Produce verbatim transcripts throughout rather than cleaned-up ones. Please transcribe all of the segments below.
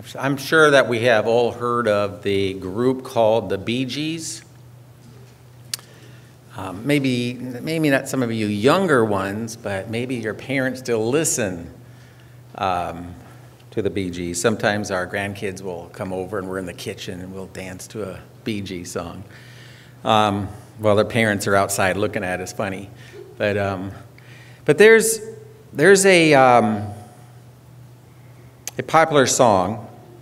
I'm sure that we have all heard of the group called the Bee Gees. Um, maybe, maybe not some of you younger ones, but maybe your parents still listen um, to the Bee Gees. Sometimes our grandkids will come over and we're in the kitchen and we'll dance to a Bee Gees song. Um, while their parents are outside looking at us funny. But um, but there's there's a um, a popular song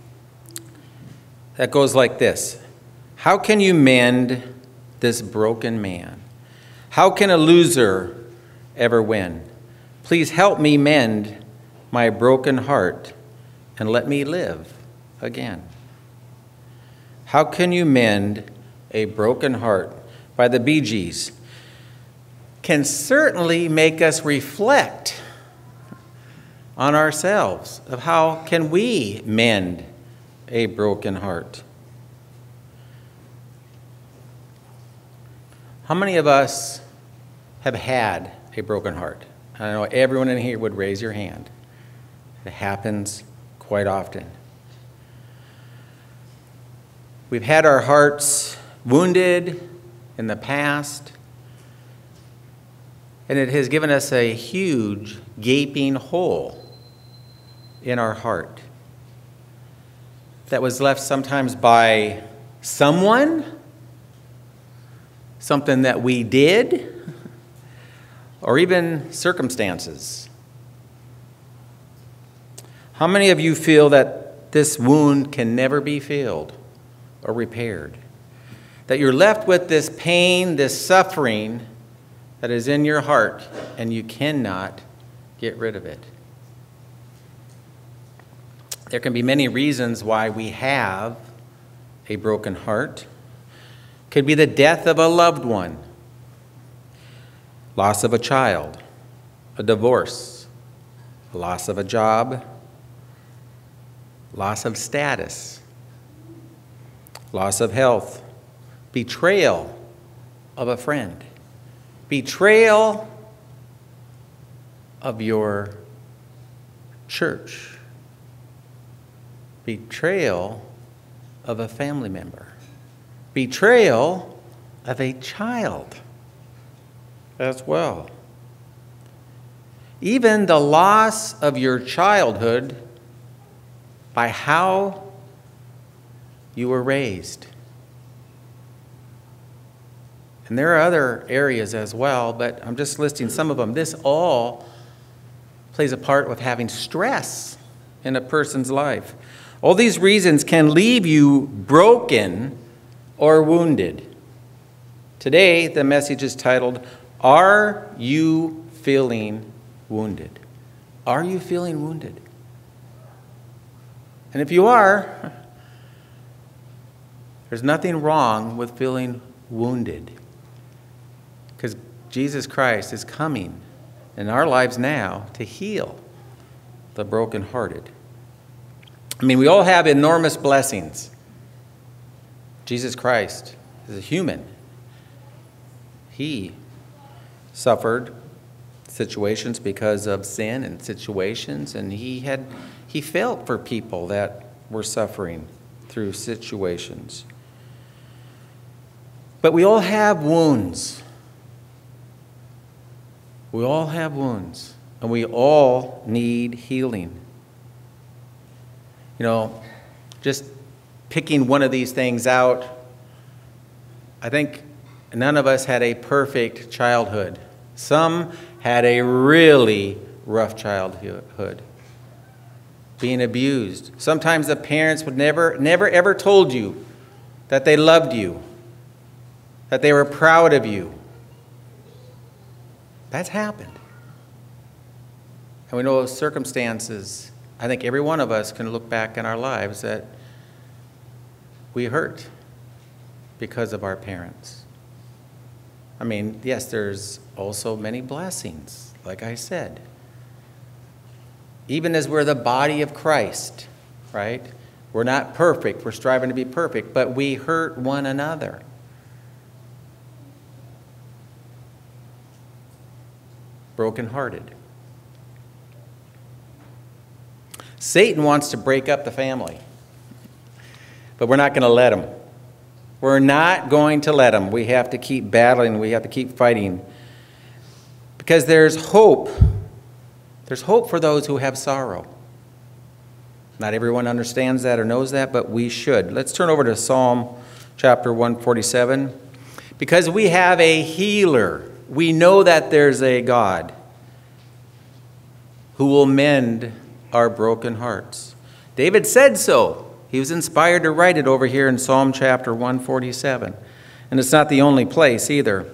that goes like this: how can you mend this broken man? How can a loser ever win? Please help me mend my broken heart and let me live again. How can you mend a broken heart? By the Bee Gees can certainly make us reflect on ourselves of how can we mend a broken heart. How many of us have had a broken heart? I know everyone in here would raise your hand. It happens quite often. We've had our hearts wounded in the past, and it has given us a huge gaping hole in our heart that was left sometimes by someone, something that we did, or even circumstances. How many of you feel that this wound can never be filled or repaired? That you're left with this pain, this suffering that is in your heart, and you cannot get rid of it. There can be many reasons why we have a broken heart. Could be the death of a loved one, loss of a child, a divorce, a loss of a job, loss of status, loss of health, betrayal of a friend, betrayal of your church, betrayal of a family member, betrayal of a child as well. Even the loss of your childhood by how you were raised. And there are other areas as well, but I'm just listing some of them. This all plays a part with having stress in a person's life. All these reasons can leave you broken or wounded. Today, the message is titled, Are You Feeling Wounded? Are you feeling wounded? And if you are, there's nothing wrong with feeling wounded. Because Jesus Christ is coming in our lives now to heal the brokenhearted. I mean, we all have enormous blessings. Jesus Christ is a human. He suffered situations because of sin and situations, and he had he felt for people that were suffering through situations. But we all have wounds. We all have wounds, and we all need healing. You know, just picking one of these things out, I think none of us had a perfect childhood. Some had a really rough childhood, being abused. Sometimes the parents would never, never ever told you that they loved you, that they were proud of you. That's happened. And we know those circumstances. I think every one of us can look back in our lives that we hurt because of our parents. I mean, yes, there's also many blessings, like I said. Even as we're the body of Christ, right? We're not perfect. We're striving to be perfect, but we hurt one another. Brokenhearted. Satan wants to break up the family. But we're not going to let them. We're not going to let them. We have to keep battling. We have to keep fighting. Because there's hope. There's hope for those who have sorrow. Not everyone understands that or knows that, but we should. Let's turn over to Psalm chapter one forty-seven. Because we have a healer. We know that there's a God who will mend our broken hearts. David said so. He was inspired to write it over here in Psalm chapter one forty-seven. And it's not the only place either.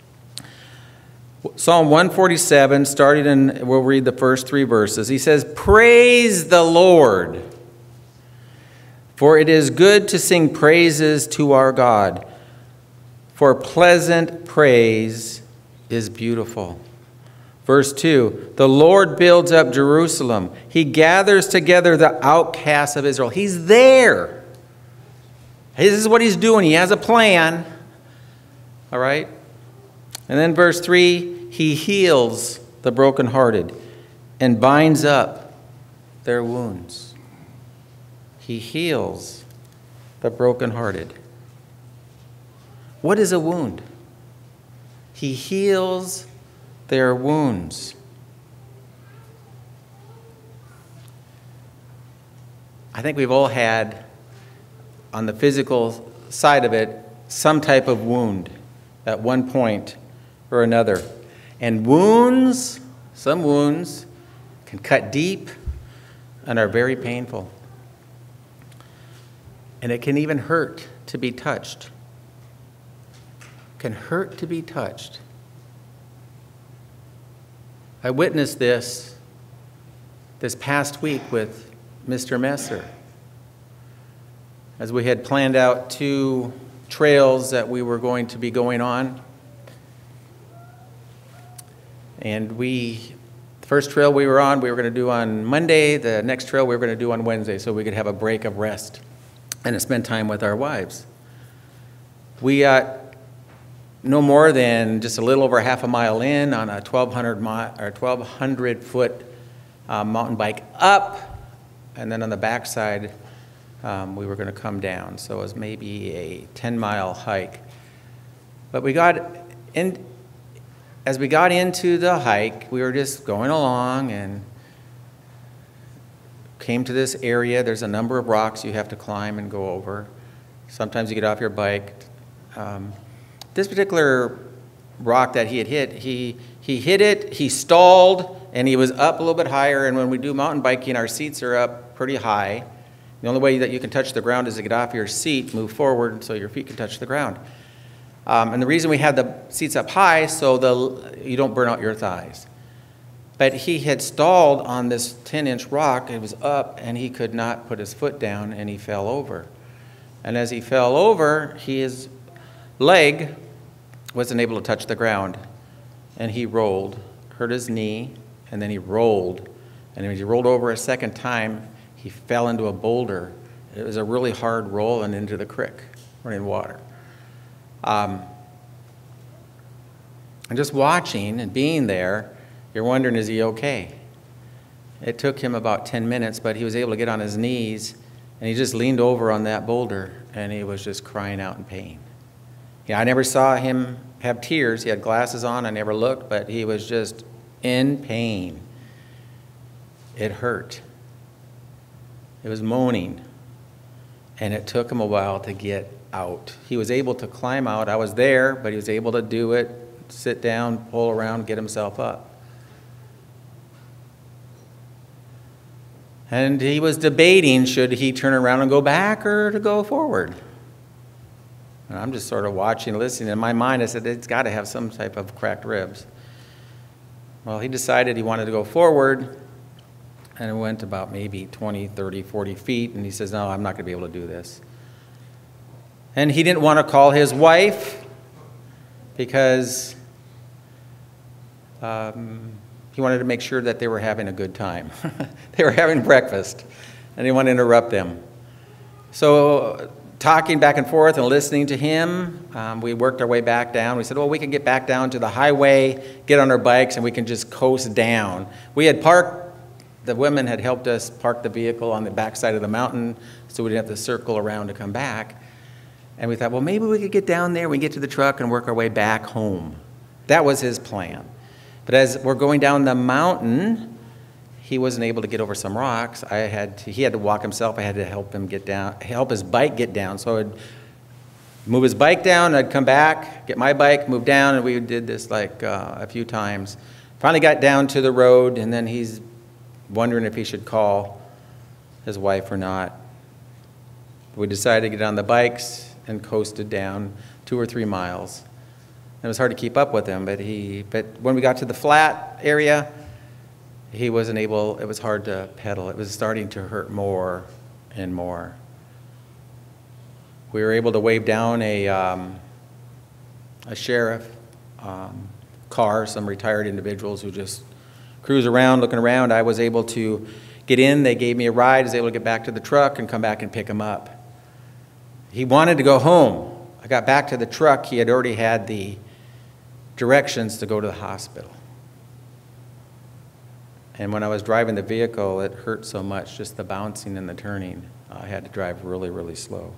Psalm one forty-seven, starting in, we'll read the first three verses. He says, "Praise the Lord, for it is good to sing praises to our God, for pleasant praise is beautiful." Verse two, "The Lord builds up Jerusalem. He gathers together the outcasts of Israel." He's there. This is what he's doing. He has a plan. All right? And then verse three, "He heals the brokenhearted and binds up their wounds." He heals the brokenhearted. What is a wound? He heals their wounds. I think we've all had, on the physical side of it, some type of wound at one point or another. And wounds, some wounds, can cut deep and are very painful. And it can even hurt to be touched. It can hurt to be touched. I witnessed this this past week with Mister Messer, as we had planned out two trails that we were going to be going on. And we, the first trail we were on, we were going to do on Monday. The next trail we were going to do on Wednesday, so we could have a break of rest and spend time with our wives. We got no more than just a little over half a mile in on a twelve hundred mile or twelve hundred foot uh, mountain bike up, and then on the backside um, we were going to come down. So it was maybe a ten mile hike. But we got in. As we got into the hike, we were just going along and came to this area. There's a number of rocks you have to climb and go over. Sometimes you get off your bike. Um, this particular rock that he had hit, he, he hit it, he stalled, and he was up a little bit higher. And when we do mountain biking, our seats are up pretty high. The only way that you can touch the ground is to get off your seat, move forward so your feet can touch the ground. Um, and the reason we had the seats up high, so the, you don't burn out your thighs. But he had stalled on this ten-inch rock. It was up, and he could not put his foot down, and he fell over. And as he fell over, his leg wasn't able to touch the ground, and he rolled, hurt his knee, and then he rolled. And when he rolled over a second time, he fell into a boulder. It was a really hard roll and into the creek, running water. Um, and just watching and being there, you're wondering, is he okay? It took him about ten minutes, but he was able to get on his knees, and he just leaned over on that boulder, and he was just crying out in pain. Yeah, I never saw him have tears. He had glasses on. I never looked, but he was just in pain. It hurt. It was moaning, and it took him a while to get out. He was able to climb out. I was there, but he was able to do it, sit down, pull around, get himself up. And he was debating, should he turn around and go back or to go forward? And I'm just sort of watching, listening. In my mind, I said, it's got to have some type of cracked ribs. Well, he decided he wanted to go forward, and it went about maybe twenty, thirty, forty feet, and he says, no, I'm not going to be able to do this. And he didn't want to call his wife because um, he wanted to make sure that they were having a good time. They were having breakfast, and he didn't want to interrupt them. So talking back and forth and listening to him, um, we worked our way back down. We said, well, we can get back down to the highway, get on our bikes, and we can just coast down. We had parked, the women had helped us park the vehicle on the backside of the mountain so we didn't have to circle around to come back. And we thought, well, maybe we could get down there, we can get to the truck and work our way back home. That was his plan. But as we're going down the mountain, he wasn't able to get over some rocks. I had to, he had to walk himself. I had to help him get down, help his bike get down. So I'd move his bike down, I'd come back, get my bike, move down, and we did this like uh, a few times. Finally got down to the road, and then he's wondering if he should call his wife or not. We decided to get on the bikes and coasted down two or three miles. It was hard to keep up with him, but he. But when we got to the flat area, he wasn't able. It was hard to pedal. It was starting to hurt more and more. We were able to wave down a um, a sheriff um, car, some retired individuals who just cruise around, looking around. I was able to get in. They gave me a ride. I was able to get back to the truck and come back and pick him up. He wanted to go home. I got back to the truck. He had already had the directions to go to the hospital. And when I was driving the vehicle, it hurt so much, just the bouncing and the turning. I had to drive really, really slow.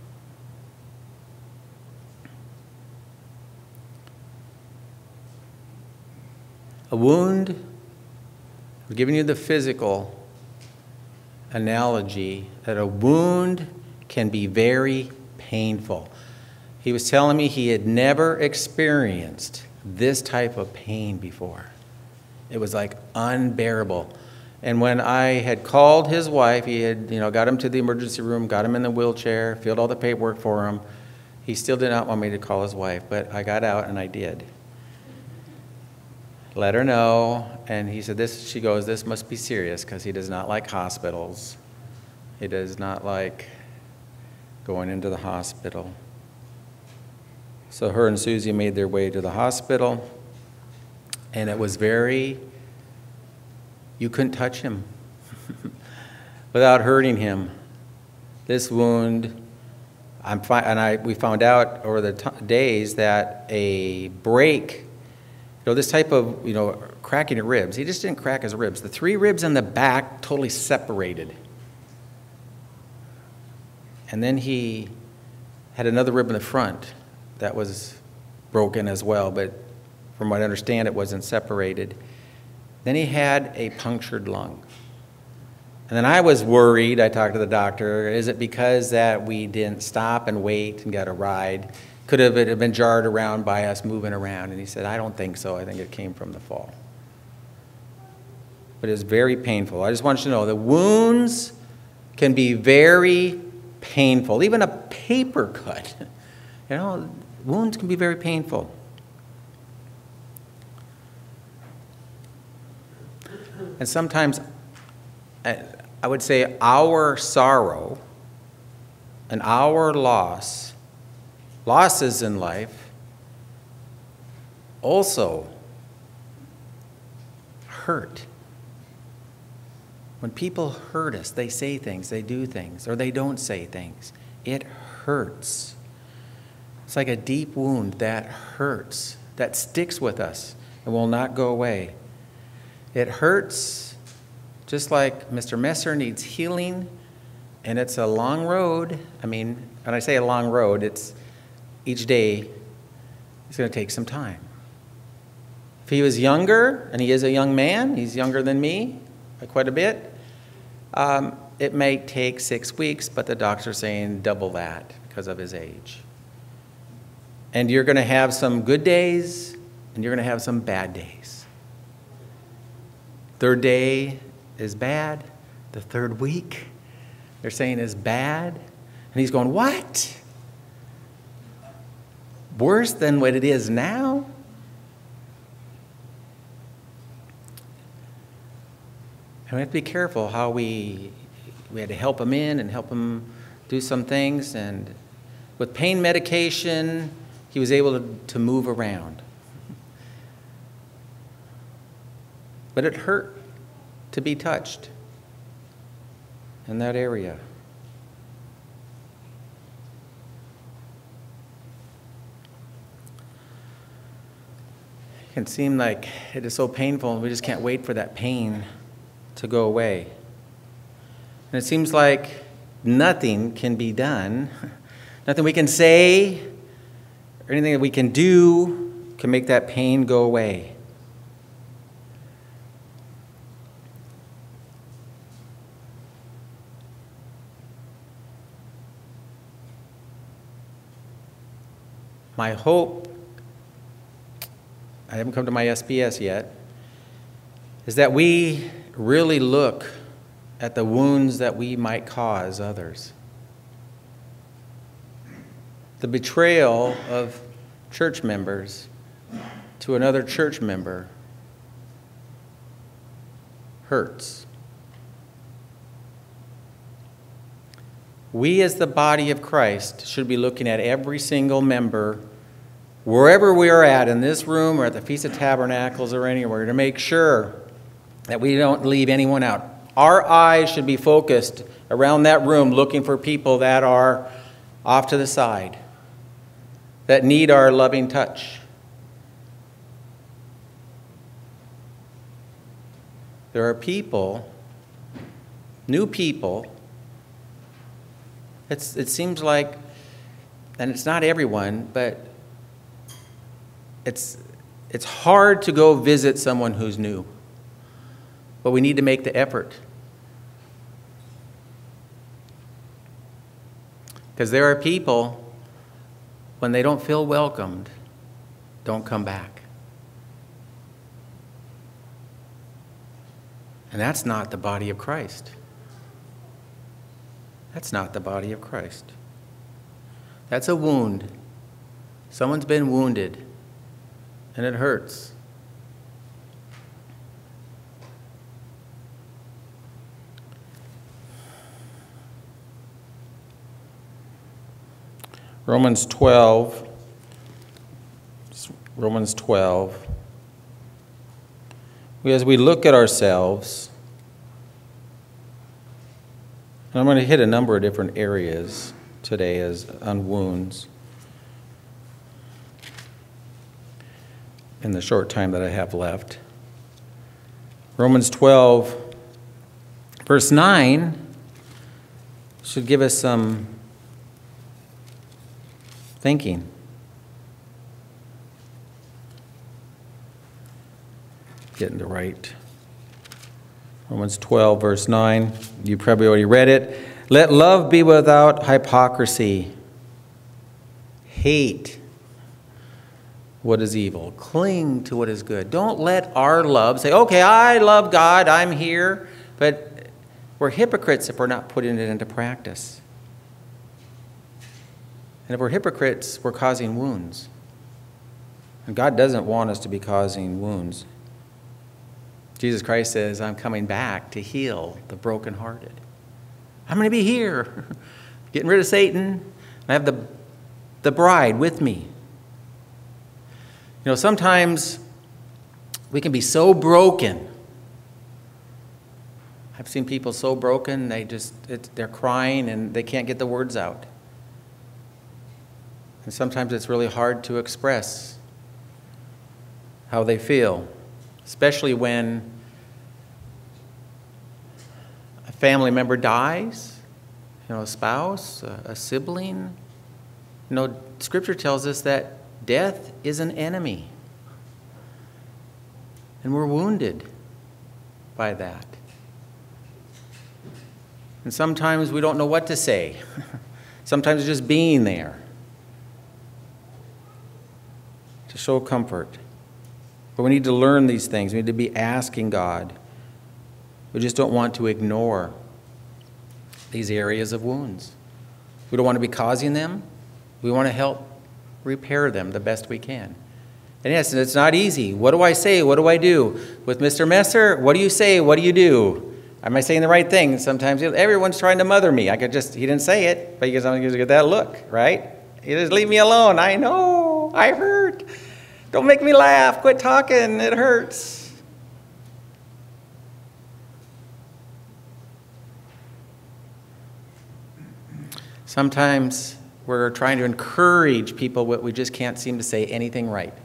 A wound, I'm giving you the physical analogy that a wound can be very painful. He was telling me he had never experienced this type of pain before. It was like unbearable. And when I had called his wife, he had, you know, got him to the emergency room, got him in the wheelchair, filled all the paperwork for him. He still did not want me to call his wife, but I got out and I did. Let her know, and he said, "This." She goes, "This must be serious," because he does not like hospitals. He does not like going into the hospital. So her and Susie made their way to the hospital, and it was very, you couldn't touch him without hurting him. This wound, I'm fi- and I, we found out over the t- days that a break, you know, this type of, you know, cracking of ribs, he just didn't crack his ribs. The three ribs in the back totally separated. And then he had another rib in the front that was broken as well, but from what I understand, it wasn't separated. Then he had a punctured lung. And then I was worried. I talked to the doctor. Is it because that we didn't stop and wait and got a ride? Could have it have been jarred around by us moving around? And he said, I don't think so. I think it came from the fall. But it was very painful. I just want you to know the wounds can be very painful. Even a paper cut, you know, wounds can be very painful. And sometimes I would say our sorrow and our loss, losses in life, also hurt. When people hurt us, they say things, they do things, or they don't say things. It hurts. It's like a deep wound that hurts, that sticks with us and will not go away. It hurts just like Mister Messer needs healing, and it's a long road. I mean, when I say a long road, it's each day it's going to take some time. If he was younger, and he is a young man, he's younger than me by quite a bit, um, it may take six weeks, but the doctor's saying double that because of his age. And you're going to have some good days, and you're going to have some bad days. Third day is bad. The third week, they're saying is bad. And he's going, what? Worse than what it is now? And we have to be careful how we, we had to help him in and help him do some things. And with pain medication, he was able to, to move around. But it hurt to be touched in that area. It can seem like it is so painful and we just can't wait for that pain to go away. And it seems like nothing can be done, nothing we can say, or anything that we can do can make that pain go away. My hope, I haven't come to my S B S yet, is that we really look at the wounds that we might cause others. The betrayal of church members to another church member hurts. We as the body of Christ should be looking at every single member, wherever we are at, in this room or at the Feast of Tabernacles or anywhere, to make sure that we don't leave anyone out. Our eyes should be focused around that room looking for people that are off to the side, that need our loving touch. There are people, new people, it's, it seems like, and it's not everyone, but it's, it's hard to go visit someone who's new. But we need to make the effort. Because there are people, when they don't feel welcomed, don't come back. And that's not the body of Christ. That's not the body of Christ. That's a wound. Someone's been wounded, and it hurts. Romans twelve, Romans twelve. As we look at ourselves, and I'm going to hit a number of different areas today as on wounds in the short time that I have left. Romans twelve, verse nine, should give us some thinking. Getting to right. Romans twelve, verse nine. You probably already read it. Let love be without hypocrisy. Hate what is evil. Cling to what is good. Don't let our love say, okay, I love God, I'm here. But we're hypocrites if we're not putting it into practice. And if we're hypocrites, we're causing wounds. And God doesn't want us to be causing wounds. Jesus Christ says, I'm coming back to heal the brokenhearted. I'm going to be here, getting rid of Satan. I have the, the bride with me. You know, sometimes we can be so broken. I've seen people so broken, they just, it, they're crying and they can't get the words out. And sometimes it's really hard to express how they feel, especially when a family member dies, you know, a spouse, a, a sibling. You know, Scripture tells us that death is an enemy. And we're wounded by that. And sometimes we don't know what to say. Sometimes it's just being there to show comfort. But we need to learn these things. We need to be asking God. We just don't want to ignore these areas of wounds. We don't want to be causing them. We want to help repair them the best we can. And yes, it's not easy. What do I say? What do I do? With Mister Messer, what do you say? What do you do? Am I saying the right thing? Sometimes everyone's trying to mother me. I could just, he didn't say it, but you just get that look, right? You just leave me alone. I know. I hurt. Don't make me laugh. Quit talking. It hurts. Sometimes we're trying to encourage people, but we just can't seem to say anything right.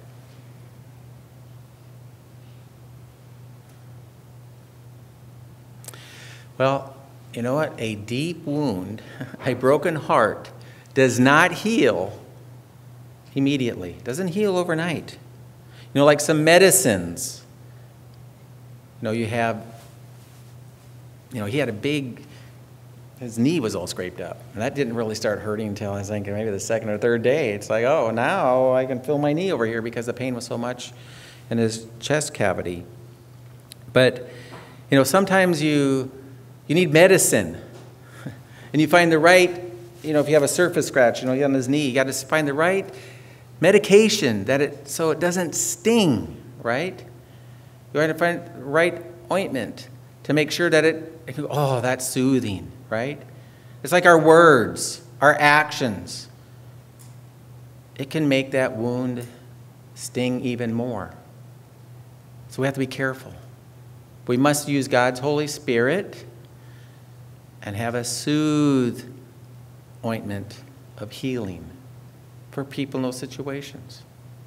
Well, you know what? A deep wound, a broken heart, does not heal immediately. It doesn't heal overnight. You know, like some medicines. You know, you have, you know, he had a big, his knee was all scraped up. And that didn't really start hurting until I was thinking maybe the second or third day. It's like, oh, now I can feel my knee over here because the pain was so much in his chest cavity. But, you know, sometimes you you need medicine. And you find the right, you know, if you have a surface scratch, you know, on his knee, you got to find the right medication that it so it doesn't sting, right? You got to find the right ointment to make sure that it, it can, oh, that's soothing, right? It's like our words, our actions. It can make that wound sting even more. So we have to be careful. We must use God's Holy Spirit and have a soothe ointment of healing for people in those situations.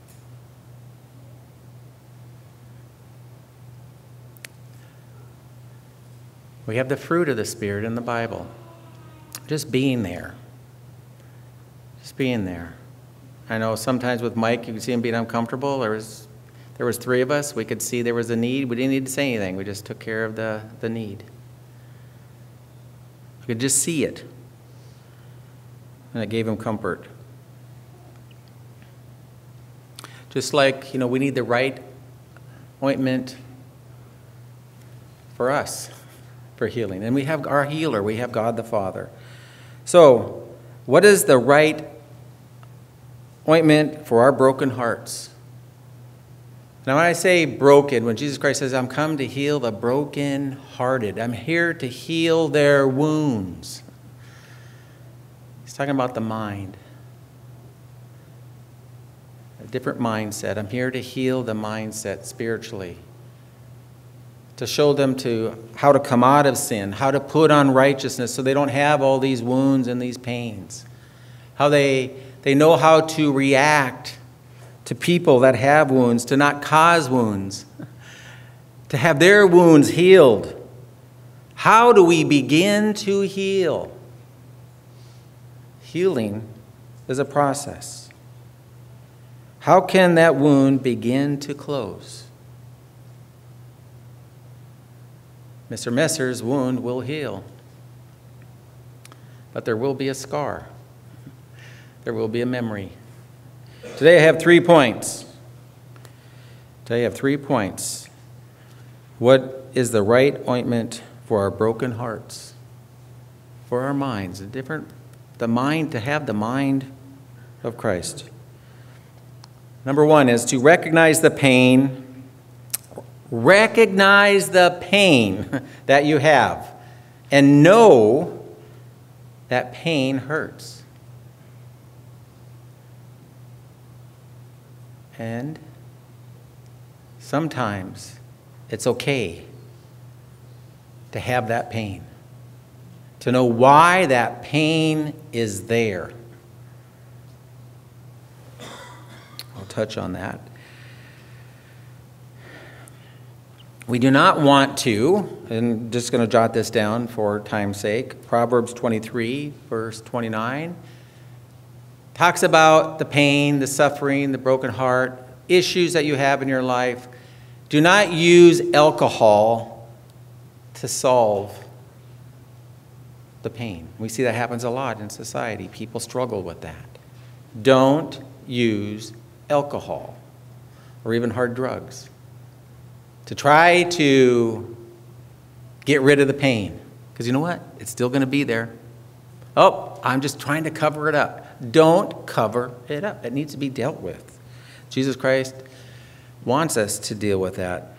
We have the fruit of the Spirit in the Bible. Just being there. Just being there. I know sometimes with Mike, you can see him being uncomfortable. There was, there was three of us. We could see there was a need. We didn't need to say anything. We just took care of the, the need. We could just see it. And it gave him comfort. Just like, you know, we need the right ointment for us, for healing. And we have our healer. We have God the Father. So, what is the right ointment for our broken hearts? Now, when I say broken, when Jesus Christ says, I'm come to heal the broken-hearted, I'm here to heal their wounds. He's talking about the mind. A different mindset. I'm here to heal the mindset spiritually. To show them to how to come out of sin, how to put on righteousness so they don't have all these wounds and these pains. How they, they know how to react to people that have wounds, to not cause wounds, to have their wounds healed. How do we begin to heal? Healing is a process. How can that wound begin to close? Mister Messer's wound will heal, but there will be a scar. There will be a memory. Today I have three points. Today I have three points. What is the right ointment for our broken hearts? For our minds, a different, the mind, to have the mind of Christ. Number one is to recognize the pain. Recognize the pain that you have and know that pain hurts. And sometimes it's okay to have that pain, to know why that pain is there. I'll touch on that. We do not want to, and I'm just going to jot this down for time's sake, Proverbs twenty-three, verse twenty-nine, talks about the pain, the suffering, the broken heart, issues that you have in your life. Do not use alcohol to solve the pain. We see that happens a lot in society. People struggle with that. Don't use alcohol or even hard drugs to try to get rid of the pain. Because you know what? It's still going to be there. Oh, I'm just trying to cover it up. Don't cover it up. It needs to be dealt with. Jesus Christ wants us to deal with that.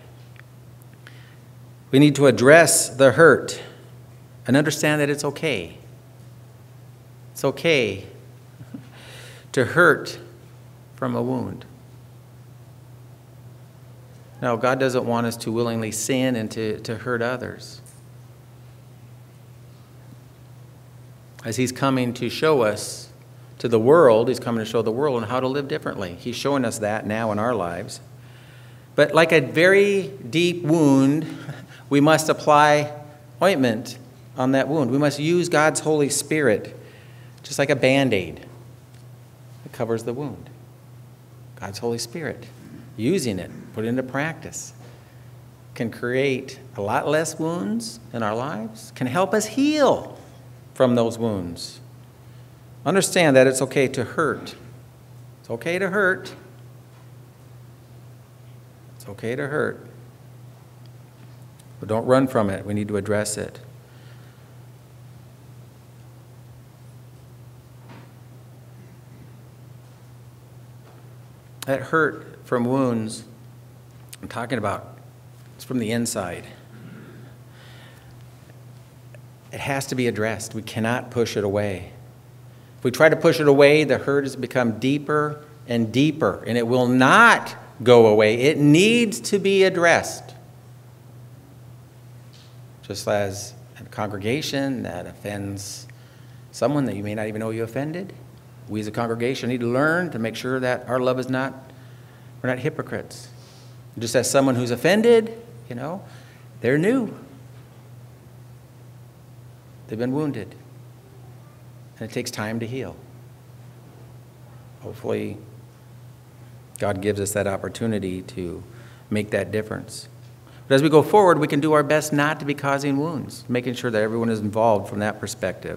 We need to address the hurt and understand that it's okay. It's okay to hurt from a wound. No, God doesn't want us to willingly sin and to, to hurt others. As he's coming to show us, to the world, he's coming to show the world on how to live differently. He's showing us that now in our lives. But like a very deep wound, we must apply ointment on that wound. We must use God's Holy Spirit, just like a Band-Aid that covers the wound. God's Holy Spirit, using it, put it into practice, can create a lot less wounds in our lives, can help us heal from those wounds. Understand that it's okay to hurt. It's okay to hurt. It's okay to hurt. But don't run from it. We need to address it. That hurt from wounds, I'm talking about, it's from the inside. It has to be addressed. We cannot push it away. If we try to push it away, the hurt has become deeper and deeper, and it will not go away. It needs to be addressed. Just as a congregation that offends someone that you may not even know you offended, we as a congregation need to learn to make sure that our love is not, we're not hypocrites. Just as someone who's offended, you know, they're new. They've been wounded. And it takes time to heal. Hopefully, God gives us that opportunity to make that difference. But as we go forward, we can do our best not to be causing wounds, making sure that everyone is involved from that perspective.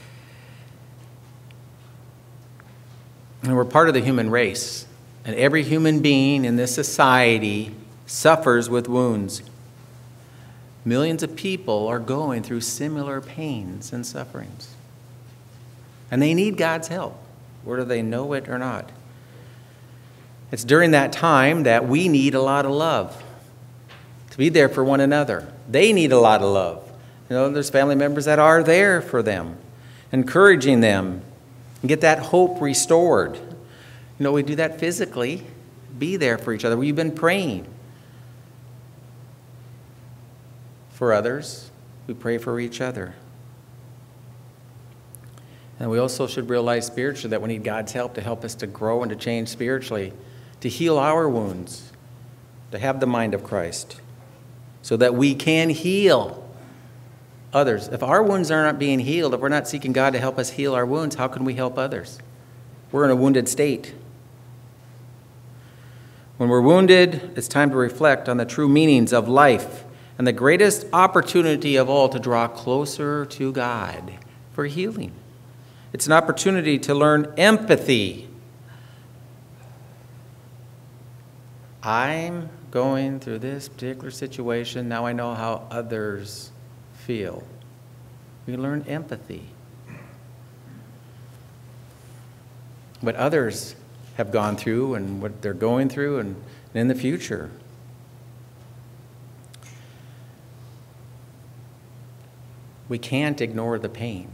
And we're part of the human race. And every human being in this society suffers with wounds. Millions of people are going through similar pains and sufferings. And they need God's help, whether they know it or not. It's during that time that we need a lot of love, to be there for one another. They need a lot of love. You know, there's family members that are there for them, encouraging them, and get that hope restored. You know, we do that physically. Be there for each other. We've been praying for others. We pray for each other. And we also should realize spiritually that we need God's help to help us to grow and to change spiritually, to heal our wounds, to have the mind of Christ, so that we can heal others. If our wounds are not being healed, if we're not seeking God to help us heal our wounds, how can we help others? We're in a wounded state. When we're wounded, it's time to reflect on the true meanings of life and the greatest opportunity of all to draw closer to God for healing. It's an opportunity to learn empathy. I'm going through this particular situation. Now I know how others feel. We learn empathy. What others have gone through and what they're going through and, and in the future. We can't ignore the pain.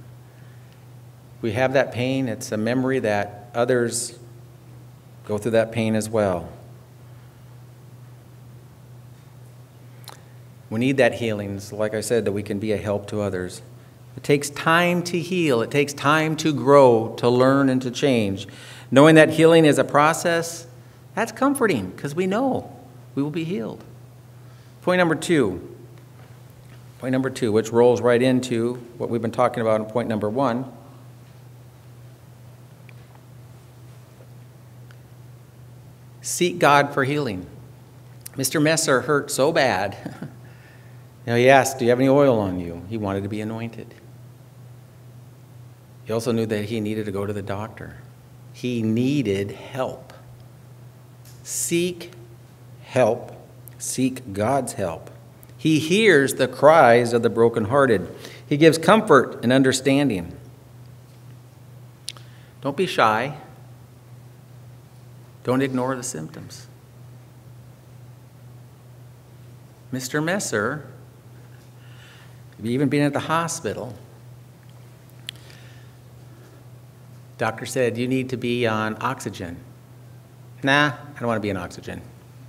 We have that pain. It's a memory that others go through that pain as well. We need that healing, so like I said, that we can be a help to others. It takes time to heal. It takes time to grow, to learn, and to change. Knowing that healing is a process, that's comforting because we know we will be healed. Point number two. Point number two, which rolls right into what we've been talking about in point number one. Seek God for healing. Mister Messer hurt so bad. You know, he asked, do you have any oil on you? He wanted to be anointed. He also knew that he needed to go to the doctor. He needed help. Seek help. Seek God's help. He hears the cries of the brokenhearted. He gives comfort and understanding. Don't be shy. Don't ignore the symptoms. Mister Messer, even being at the hospital, doctor said, you need to be on oxygen. Nah, I don't want to be on oxygen.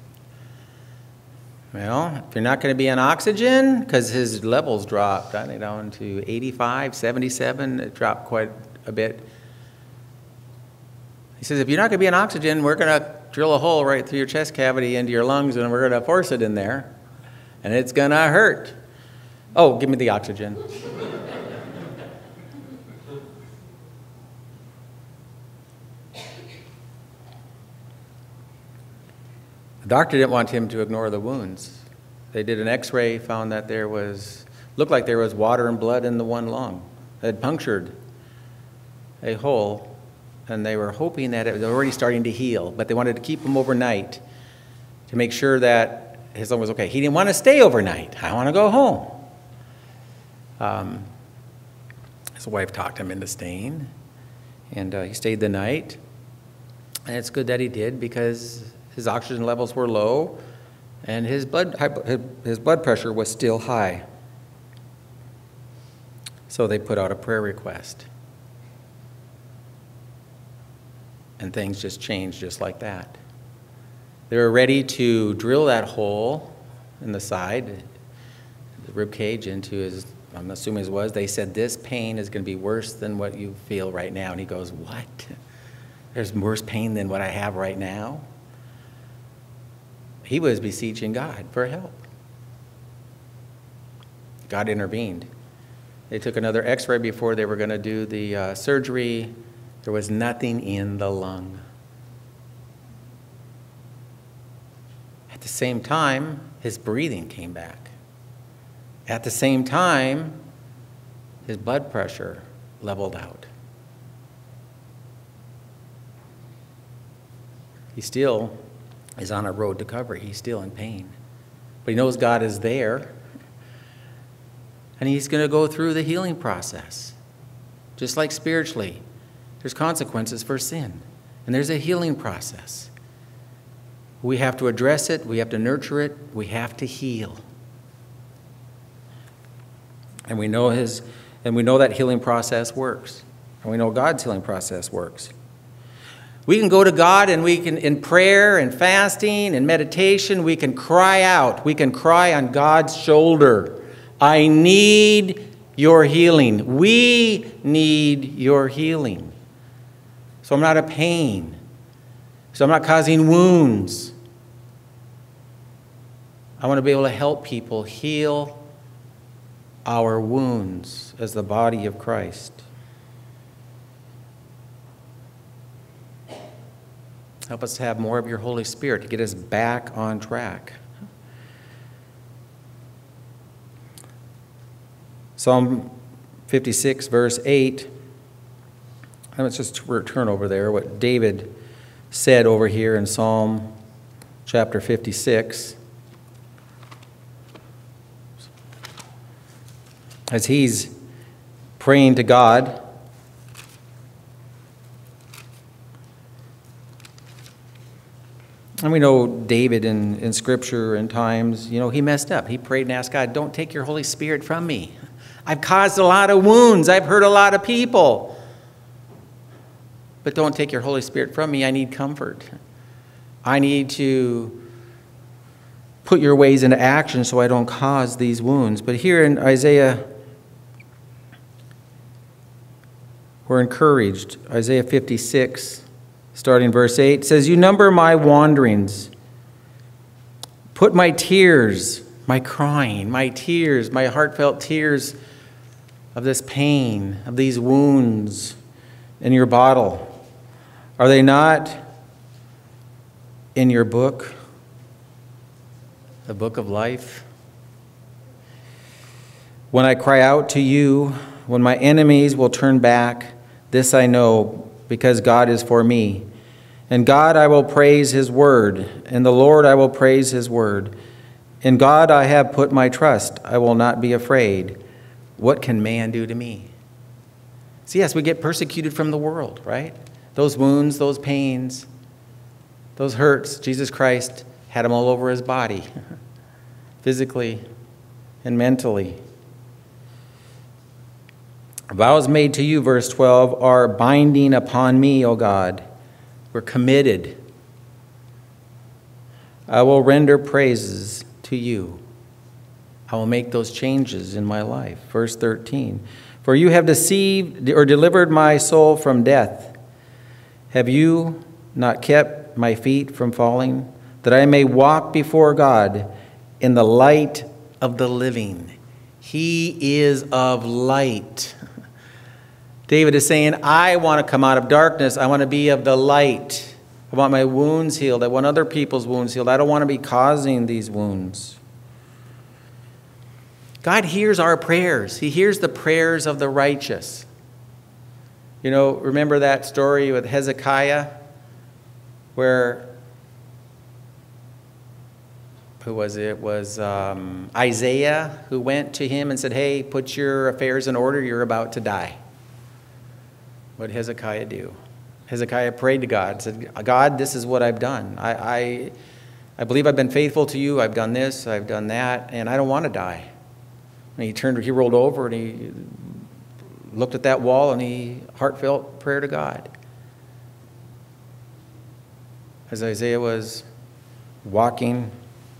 Well, if you're not going to be on oxygen, because his levels dropped, I think down to eighty-five, seventy-seven, it dropped quite a bit. He says, if you're not going to be on oxygen, we're going to drill a hole right through your chest cavity into your lungs, and we're going to force it in there, and it's going to hurt. Oh, give me the oxygen. The doctor didn't want him to ignore the wounds. They did an x-ray, found that there was, looked like there was water and blood in the one lung. It had punctured a hole, and they were hoping that it was already starting to heal, but they wanted to keep him overnight to make sure that his lung was okay. He didn't want to stay overnight. I want to go home. Um, his wife talked him into staying, and uh, he stayed the night. And it's good that he did, because his oxygen levels were low, and his blood, his blood pressure was still high. So they put out a prayer request. And things just changed just like that. They were ready to drill that hole in the side, the rib cage into his, I'm assuming it was, they said, this pain is going to be worse than what you feel right now. And he goes, what? There's worse pain than what I have right now? He was beseeching God for help. God intervened. They took another x-ray before they were going to do the uh, surgery. There was nothing in the lung. At the same time, his breathing came back. At the same time, his blood pressure leveled out. He still is on a road to recovery. He's still in pain. But he knows God is there. And he's going to go through the healing process. Just like spiritually, there's consequences for sin. And there's a healing process. We have to address it. We have to nurture it. We have to heal. And we know his, and we know that healing process works. And we know God's healing process works. We can go to God, and we can, in prayer and fasting and meditation, we can cry out. We can cry on God's shoulder. I need your healing. We need your healing. So I'm not a pain. So I'm not causing wounds. I want to be able to help people heal our wounds as the body of Christ. Help us to have more of your Holy Spirit to get us back on track. Psalm fifty-six, verse eight. Let's just turn over there. What David said over here in Psalm chapter fifty-six. As he's praying to God. And we know David in, in Scripture and times, you know, he messed up. He prayed and asked God, don't take your Holy Spirit from me. I've caused a lot of wounds. I've hurt a lot of people. But don't take your Holy Spirit from me. I need comfort. I need to put your ways into action so I don't cause these wounds. But here in Isaiah, we're encouraged. Isaiah fifty-six, starting verse eight, says, you number my wanderings. Put my tears, my crying, my tears, my heartfelt tears of this pain, of these wounds in your bottle. Are they not in your book, the book of life? When I cry out to you, when my enemies will turn back, this I know, because God is for me. And God I will praise his word, and the Lord I will praise his word. In God I have put my trust. I will not be afraid. What can man do to me? So yes, we get persecuted from the world, right? Those wounds, those pains, those hurts, Jesus Christ had them all over his body, physically and mentally. Vows made to you, verse twelve, are binding upon me, O God. We're committed. I will render praises to you. I will make those changes in my life. Verse thirteen, for you have deceived or delivered my soul from death. Have you not kept my feet from falling, that I may walk before God in the light of the living? He is of light. David is saying, I want to come out of darkness. I want to be of the light. I want my wounds healed. I want other people's wounds healed. I don't want to be causing these wounds. God hears our prayers. He hears the prayers of the righteous. You know, remember that story with Hezekiah where, who was it? It was um, Isaiah who went to him and said, hey, put your affairs in order. You're about to die. What did Hezekiah do? Hezekiah prayed to God, said, God, this is what I've done. I, I, I believe I've been faithful to you. I've done this, I've done that, and I don't want to die. And he turned, he rolled over and he looked at that wall and he heartfelt prayer to God. As Isaiah was walking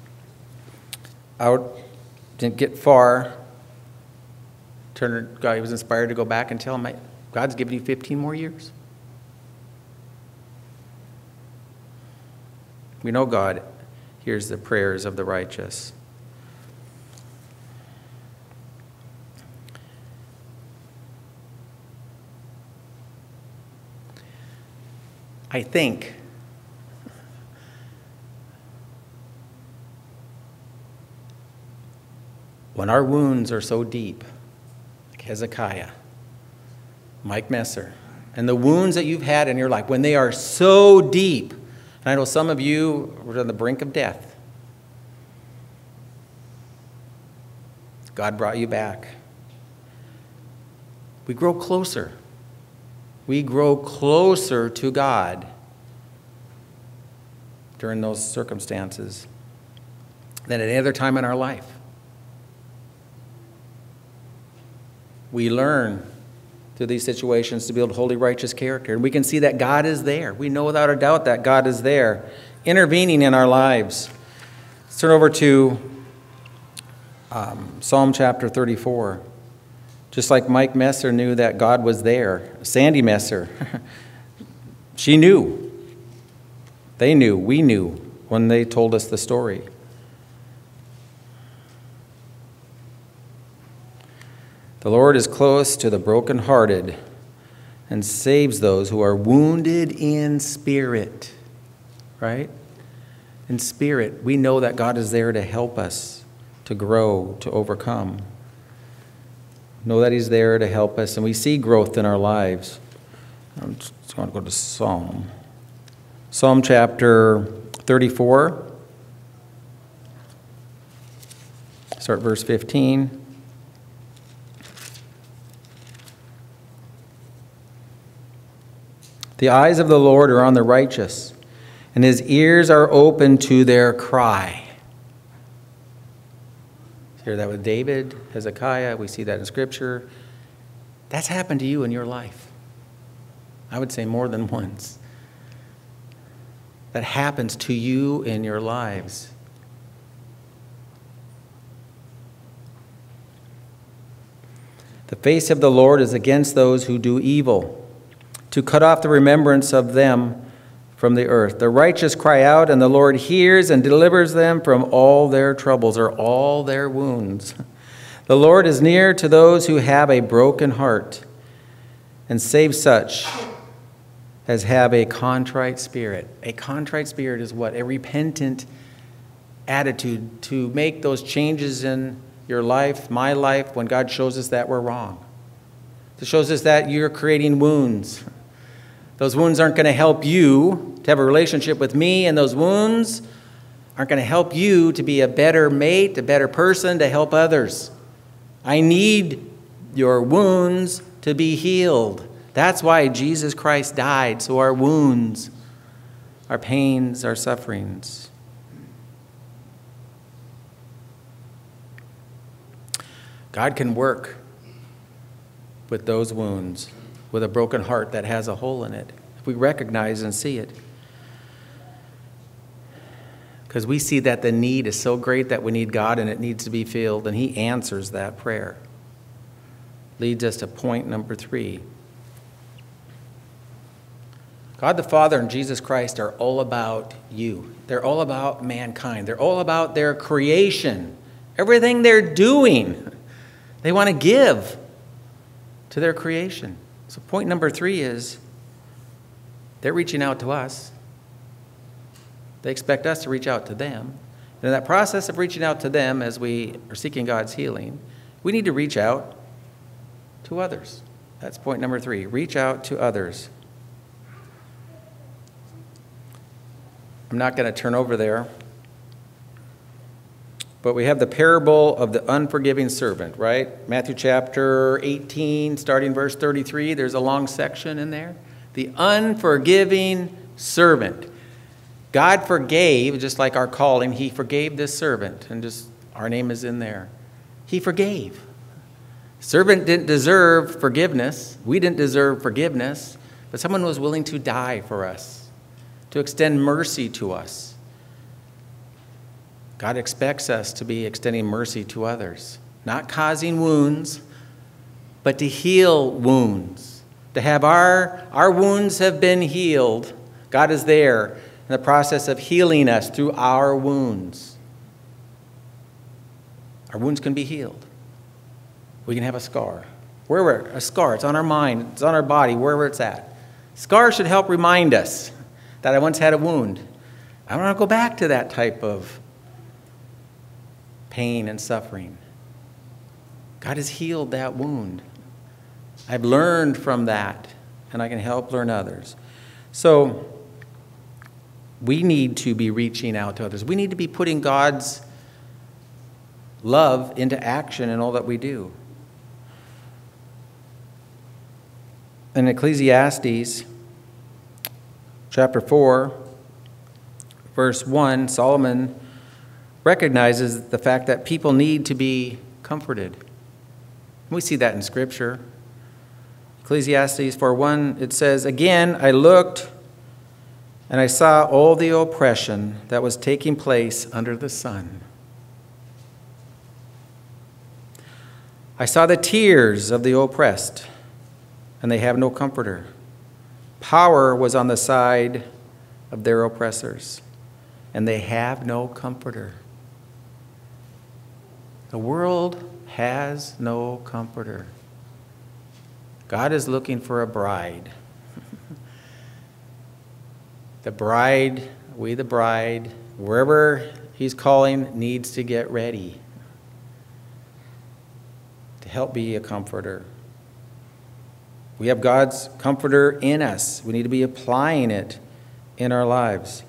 out, didn't get far, turned, God, he was inspired to go back and tell him, God's given you fifteen more years. We know God hears the prayers of the righteous. I think when our wounds are so deep, like Hezekiah, Mike Messer, and the wounds that you've had in your life, when they are so deep, and I know some of you were on the brink of death, God brought you back. We grow closer. We grow closer to God during those circumstances than at any other time in our life. We learn through these situations to build holy, righteous character. And we can see that God is there. We know without a doubt that God is there, intervening in our lives. Let's turn over to um, Psalm chapter thirty-four. Just like Mike Messer knew that God was there, Sandy Messer, she knew. They knew, we knew when they told us the story. The Lord is close to the brokenhearted and saves those who are wounded in spirit, right? In spirit, we know that God is there to help us, to grow, to overcome. Know that he's there to help us, and we see growth in our lives. I'm just going to go to Psalm. Psalm chapter thirty-four. Start verse fifteen. The eyes of the Lord are on the righteous, and his ears are open to their cry. Hear that with David, Hezekiah, we see that in Scripture. That's happened to you in your life. I would say more than once. That happens to you in your lives. The face of the Lord is against those who do evil, to cut off the remembrance of them from the earth. The righteous cry out, and the Lord hears and delivers them from all their troubles, or all their wounds. The Lord is near to those who have a broken heart, and saves such as have a contrite spirit. A contrite spirit is what? A repentant attitude to make those changes in your life, my life, when God shows us that we're wrong. It shows us that you're creating wounds. Those wounds aren't going to help you to have a relationship with me, and those wounds aren't going to help you to be a better mate, a better person, to help others. I need your wounds to be healed. That's why Jesus Christ died, so our wounds, our pains, our sufferings. God can work with those wounds, with a broken heart that has a hole in it, if we recognize and see it. Because we see that the need is so great that we need God and it needs to be filled, and he answers that prayer. Leads us to point number three. God the Father and Jesus Christ are all about you. They're all about mankind. They're all about their creation. Everything they're doing They want to give to their creation. So point number three is they're reaching out to us. They expect us to reach out to them. And in that process of reaching out to them as we are seeking God's healing, we need to reach out to others. That's point number three. Reach out to others. I'm not going to turn over there. But we have the parable of the unforgiving servant, right? Matthew chapter eighteen, starting verse thirty-three. There's a long section in there. The unforgiving servant. God forgave, just like our calling, he forgave this servant. And just our name is in there. He forgave. Servant didn't deserve forgiveness. We didn't deserve forgiveness. But someone was willing to die for us, to extend mercy to us. God expects us to be extending mercy to others, not causing wounds, but to heal wounds, to have our, our wounds have been healed. God is there in the process of healing us through our wounds. Our wounds can be healed. We can have a scar. Wherever, a scar, it's on our mind, it's on our body, wherever it's at. Scars should help remind us that I once had a wound. I don't want to go back to that type of pain and suffering. God has healed that wound. I've learned from that, and I can help learn others. So we need to be reaching out to others. We need to be putting God's love into action in all that we do. In Ecclesiastes chapter four, verse one, Solomon recognizes the fact that people need to be comforted. We see that in Scripture. Ecclesiastes four one, it says, "Again I looked, and I saw all the oppression that was taking place under the sun. I saw the tears of the oppressed, and they have no comforter. Power was on the side of their oppressors, and they have no comforter." The world has no comforter. God is looking for a bride. The bride, we the bride, wherever he's calling, needs to get ready to help be a comforter. We have God's comforter in us. We need to be applying it in our lives.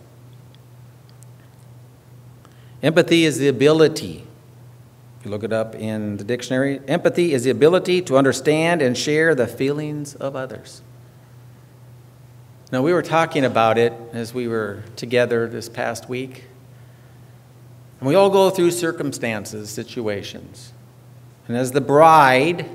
Empathy is the ability. If you look it up in the dictionary, empathy is the ability to understand and share the feelings of others. Now, we were talking about it as we were together this past week. And we all go through circumstances, situations. And as the bride,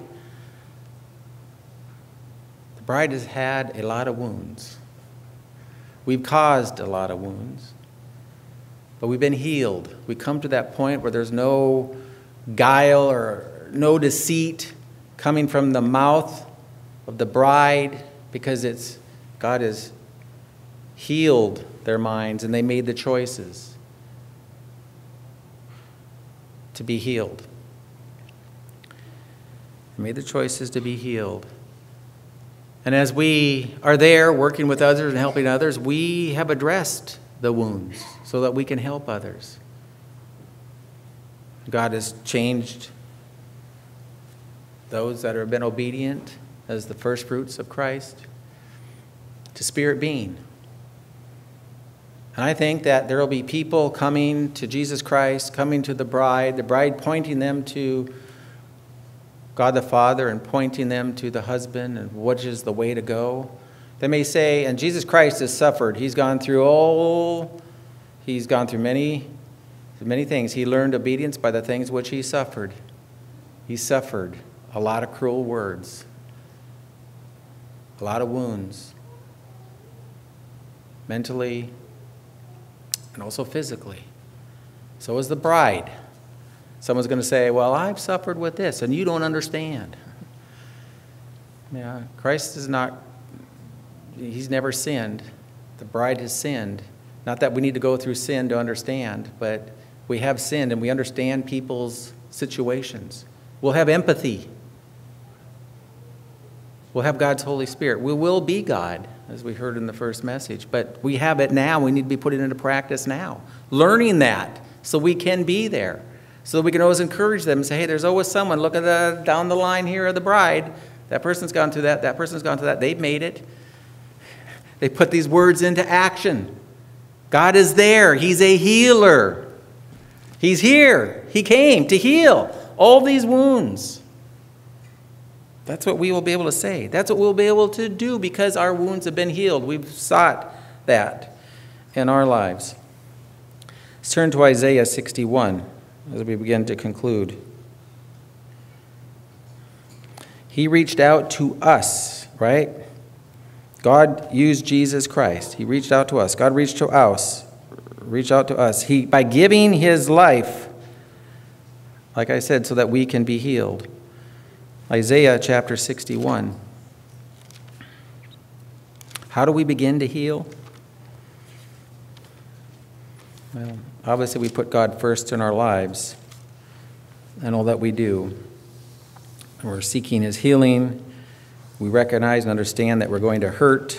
the bride has had a lot of wounds. We've caused a lot of wounds. But we've been healed. We come to that point where there's no guile or no deceit coming from the mouth of the bride, because it's God has healed their minds and they made the choices to be healed. They made the choices to be healed. And as we are there working with others and helping others, we have addressed the wounds so that we can help others. God has changed those that have been obedient as the first fruits of Christ to spirit being. And I think that there will be people coming to Jesus Christ, coming to the bride, the bride pointing them to God the Father and pointing them to the husband and what is the way to go. They may say, and Jesus Christ has suffered. He's gone through all, he's gone through many Many things. He learned obedience by the things which he suffered. He suffered a lot of cruel words, a lot of wounds, mentally and also physically. So is the bride. Someone's going to say, well, I've suffered with this, and you don't understand. Yeah, Christ is not, he's never sinned. The bride has sinned. Not that we need to go through sin to understand, but we have sinned and we understand people's situations. We'll have empathy. We'll have God's Holy Spirit. We will be God, as we heard in the first message. But we have it now. We need to be putting it into practice now. Learning that so we can be there. So that we can always encourage them and say, hey, there's always someone. Look at the down the line here of the bride. That person's gone through that. That person's gone through that. They've made it. They put these words into action. God is there. He's a healer. He's here. He came to heal all these wounds. That's what we will be able to say. That's what we'll be able to do because our wounds have been healed. We've sought that in our lives. Let's turn to Isaiah sixty-one as we begin to conclude. He reached out to us, right? God used Jesus Christ. He reached out to us. God reached to us. Reached out to us. He, by giving his life, like I said, so that we can be healed. Isaiah chapter sixty-one. How do we begin to heal? Well, obviously we put God first in our lives and all that we do. We're seeking his healing. We recognize and understand that we're going to hurt.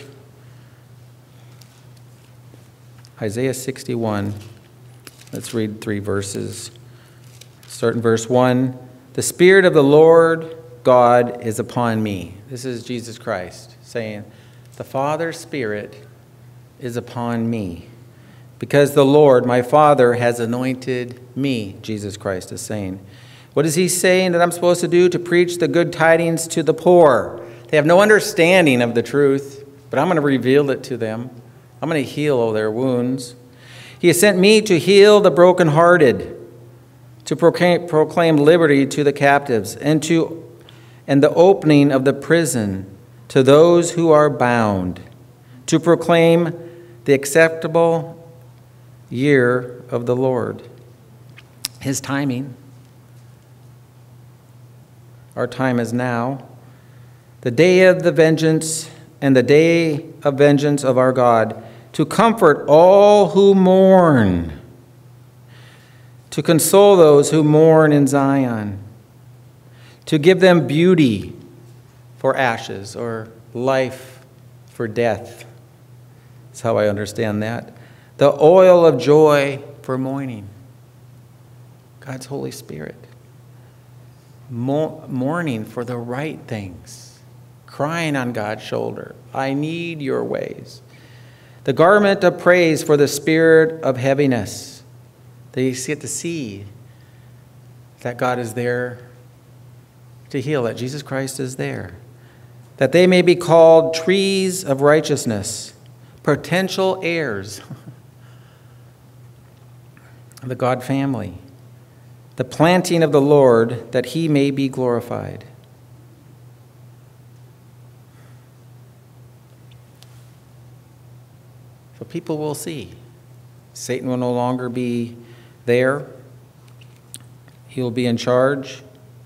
Isaiah sixty-one. Let's read three verses. Start in verse one. The Spirit of the Lord God is upon me. This is Jesus Christ saying, the Father's Spirit is upon me. Because the Lord, my Father, has anointed me, Jesus Christ is saying. What is he saying that I'm supposed to do? To preach the good tidings to the poor. They have no understanding of the truth, but I'm going to reveal it to them. I'm going to heal all their wounds. He has sent me to heal the brokenhearted, to proclaim, proclaim liberty to the captives, and to and the opening of the prison to those who are bound, to proclaim the acceptable year of the Lord. His timing. Our time is now. The day of the vengeance and the day of vengeance of our God, to comfort all who mourn, to console those who mourn in Zion, to give them beauty for ashes or life for death. That's how I understand that. The oil of joy for mourning. God's Holy Spirit. Mo- mourning for the right things. Crying on God's shoulder. I need your ways. The garment of praise for the spirit of heaviness. They get to see that God is there to heal, that Jesus Christ is there. That they may be called trees of righteousness, potential heirs of the God family. The planting of the Lord, that he may be glorified. So people will see. Satan will no longer be there. He will be in charge.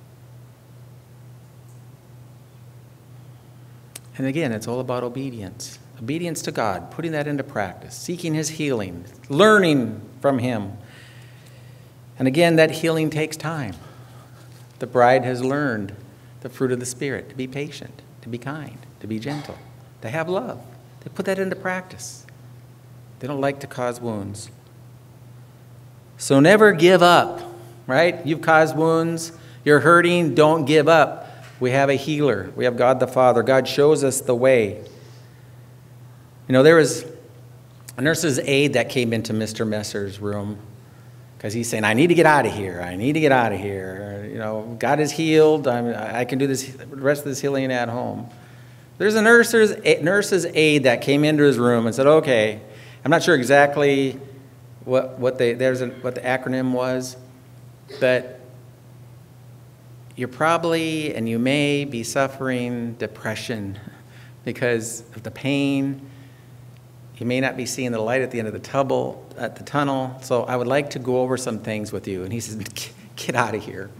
And again, it's all about obedience. Obedience to God, putting that into practice, seeking his healing, learning from him. And again, that healing takes time. The bride has learned the fruit of the Spirit, to be patient, to be kind, to be gentle, to have love. They put that into practice. They don't like to cause wounds. So never give up, right? You've caused wounds. You're hurting. Don't give up. We have a healer. We have God the Father. God shows us the way. You know, there was a nurse's aide that came into Mister Messer's room because he's saying, I need to get out of here. I need to get out of here. Or, you know, God is healed. I'm, I can do this, the rest of this healing at home. There's a nurse's, a nurse's aide that came into his room and said, okay, I'm not sure exactly what, what, they, there's a, what the acronym was, but you're probably and you may be suffering depression because of the pain. You may not be seeing the light at the end of the tunnel, at the tunnel. So I would like to go over some things with you. And he says, get out of here.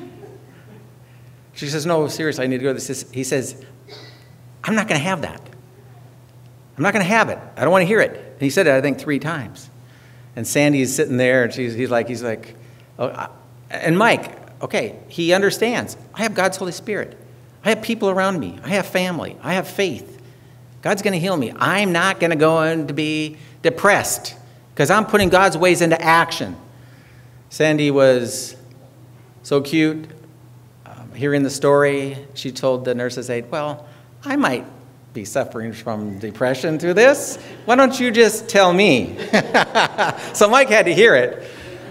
She says, no, seriously, I need to go to this. He says, I'm not going to have that. I'm not going to have it. I don't want to hear it. And he said it, I think, three times. And Sandy is sitting there, and she's, he's like, he's like, oh, I, and Mike, okay, he understands. I have God's Holy Spirit. I have people around me. I have family. I have faith. God's going to heal me. I'm not going to go in to be depressed because I'm putting God's ways into action. Sandy was so cute. Um, hearing the story, she told the nurse's aide, well, I might be suffering from depression through this. Why don't you just tell me? So Mike had to hear it.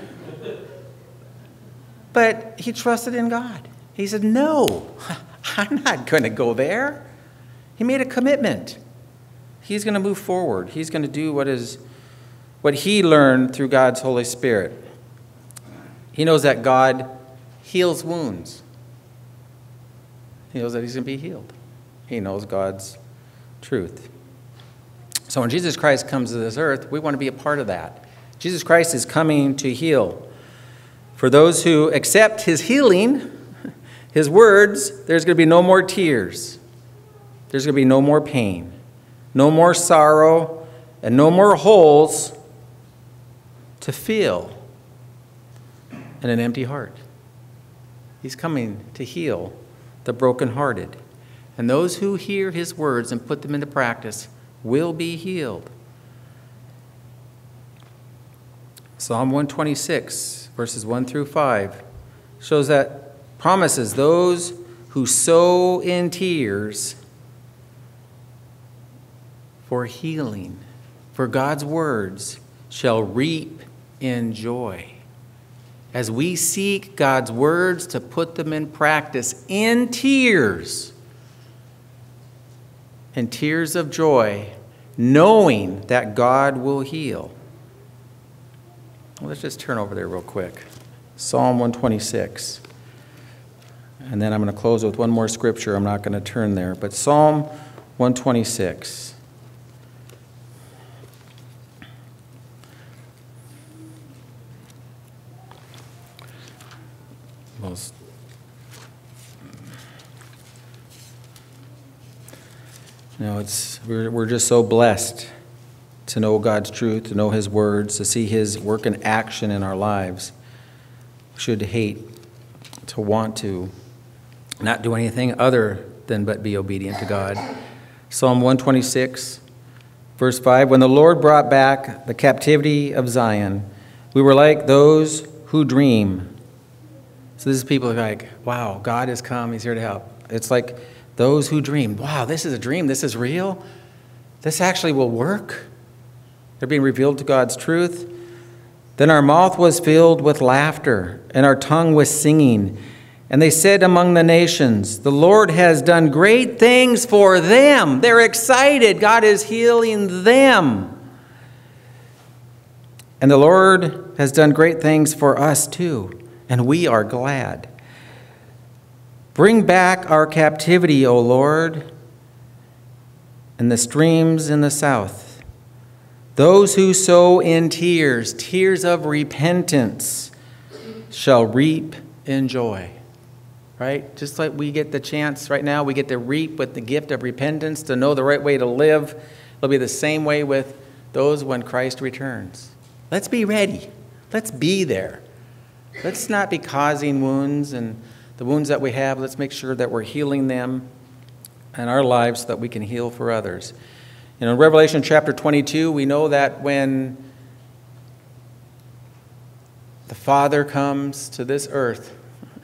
But he trusted in God. He said, no, I'm not going to go there. He made a commitment. He's going to move forward. He's going to do what is what he learned through God's Holy Spirit. He knows that God heals wounds. He knows that he's going to be healed. He knows God's truth. So when Jesus Christ comes to this earth, we want to be a part of that. Jesus Christ is coming to heal. For those who accept his healing, his words, there's going to be no more tears. There's going to be no more pain, no more sorrow, and no more holes to fill in an empty heart. He's coming to heal the brokenhearted. And those who hear his words and put them into practice will be healed. Psalm one twenty-six, verses one through five, shows that promises those who sow in tears for healing, for God's words, shall reap in joy. As we seek God's words to put them in practice in tears, in tears of joy, knowing that God will heal. Let's just turn over there real quick. Psalm one twenty-six. And then I'm going to close with one more scripture. I'm not going to turn there. But Psalm one twenty-six. Most You know, it's we're we're just so blessed to know God's truth, to know his words, to see his work in action in our lives. We should hate to want to not do anything other than but be obedient to God. Psalm one twenty-six, verse five, when the Lord brought back the captivity of Zion, we were like those who dream. So this is people like, wow, God has come, he's here to help. It's like those who dream. Wow, this is a dream. This is real. This actually will work. They're being revealed to God's truth. Then our mouth was filled with laughter, and our tongue with singing. And they said among the nations, the Lord has done great things for them. They're excited. God is healing them. And the Lord has done great things for us too, and we are glad. Bring back our captivity, O Lord, and the streams in the south. Those who sow in tears, tears of repentance, shall reap in joy. Right? Just like we get the chance right now, we get to reap with the gift of repentance, to know the right way to live. It'll be the same way with those when Christ returns. Let's be ready. Let's be there. Let's not be causing wounds, and the wounds that we have, let's make sure that we're healing them in our lives so that we can heal for others. You know, in Revelation chapter twenty-two, we know that when the Father comes to this earth,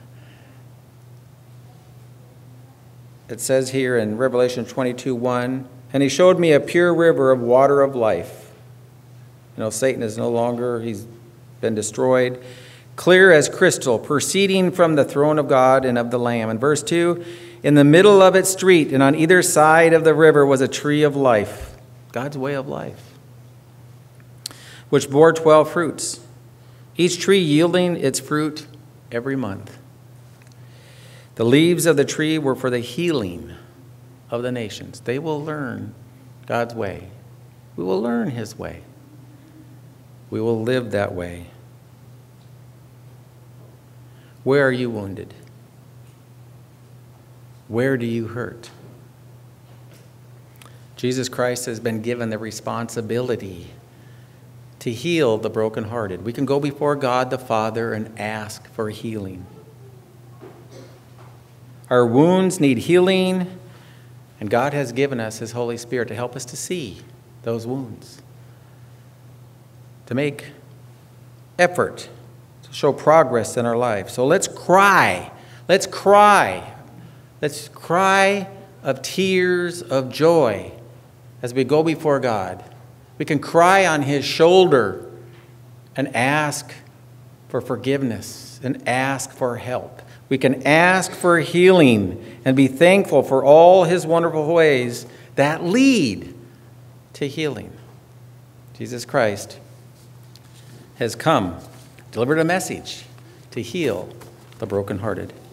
it says here in Revelation twenty-two one, and he showed me a pure river of water of life. You know, Satan is no longer, he's been destroyed. Clear as crystal, proceeding from the throne of God and of the Lamb. In verse two, in the middle of its street and on either side of the river was a tree of life, God's way of life, which bore twelve fruits, each tree yielding its fruit every month. The leaves of the tree were for the healing of the nations. They will learn God's way. We will learn his way. We will live that way. Where are you wounded? Where do you hurt? Jesus Christ has been given the responsibility to heal the brokenhearted. We can go before God the Father and ask for healing. Our wounds need healing, and God has given us his Holy Spirit to help us to see those wounds, to make effort, to show progress in our life. So let's cry. Let's cry. Let's cry of tears of joy as we go before God. We can cry on his shoulder and ask for forgiveness and ask for help. We can ask for healing and be thankful for all his wonderful ways that lead to healing. Jesus Christ has come, delivered a message to heal the brokenhearted.